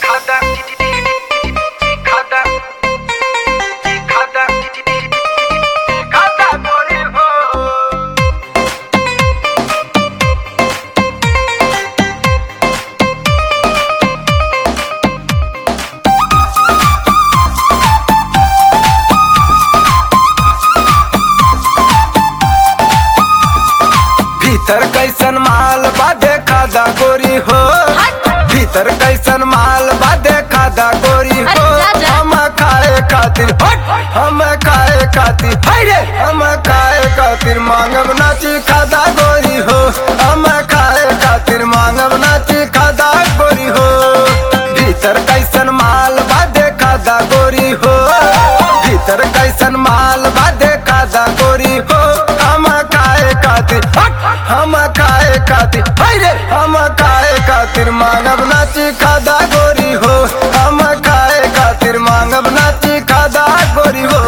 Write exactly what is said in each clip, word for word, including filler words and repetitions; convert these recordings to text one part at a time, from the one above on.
भीतर कैसन माल बा देखा दा गोरी हो, भीतर कैसन माल बा देखा दा गोरी हो। हम खाए खातिर हम खाए खातिर हम खाए खातिर मांगब नाची खादा गोरी हो। हम खाए खातिर मांगब नाची खादा गोरी हो। भीतर कैसन माल बा देखा दा गोरी हो, भीतर कैसन माल बा देखा दा गोरी हो। हम खाए खातिर हम खाए खातिर हम खाए खातिर मांगब नाची खादा गोरी हो। हम खाए खातिर मांगब नाची खादा गोरी हो।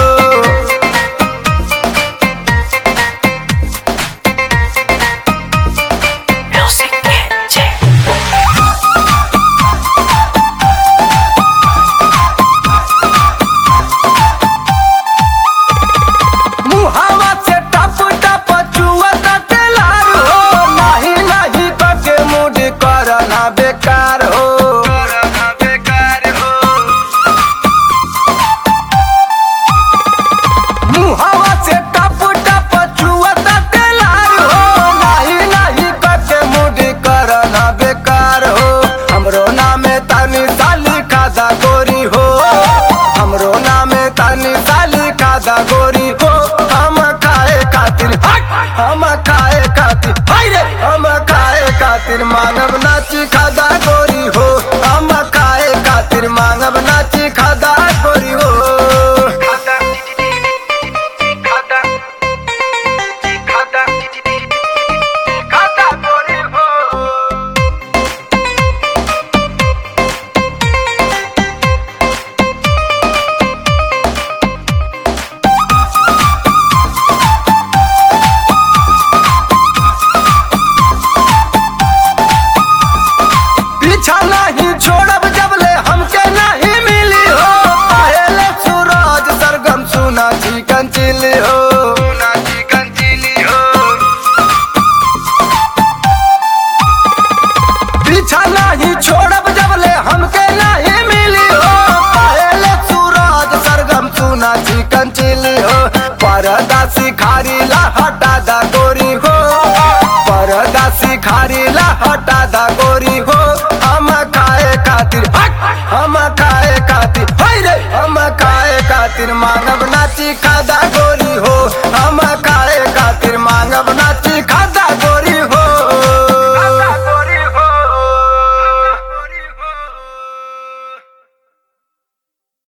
बेकार हो बेकार हो मुहावा से टप टप चुअता तेलार हो। नहीं नहीं करके मुड़ी करना बेकार हो। हमरो नामे तानी साली खादा गोरी हो, हमरो नामे तानी साली खादा गोरी हो। हम खाए खातिर हम खाए खातिर हम खाए खातिर मांगब नाची खादा गोरी हो। हम खाए खातिर मांगब नाची खादा गोरी हो। पीछा नहीं छोड़ब जबले हमके नहीं मिली हो। पहले सूरज सरगम सुना चिकन चिली हो, सुना चिकन चिली हो। पीछा नहीं छोड़ब जबले हमके नहीं मिली हो। पहले सूरज सरगम सुना चिकन चिली हो। परदा सिखारी ला हटा दा गोरी हो, परदा सिखारी ला हटा दा गोरी हो। हम खाए खातिर हम खाए खातिर हम खाए खातिर मांगब नाची खादा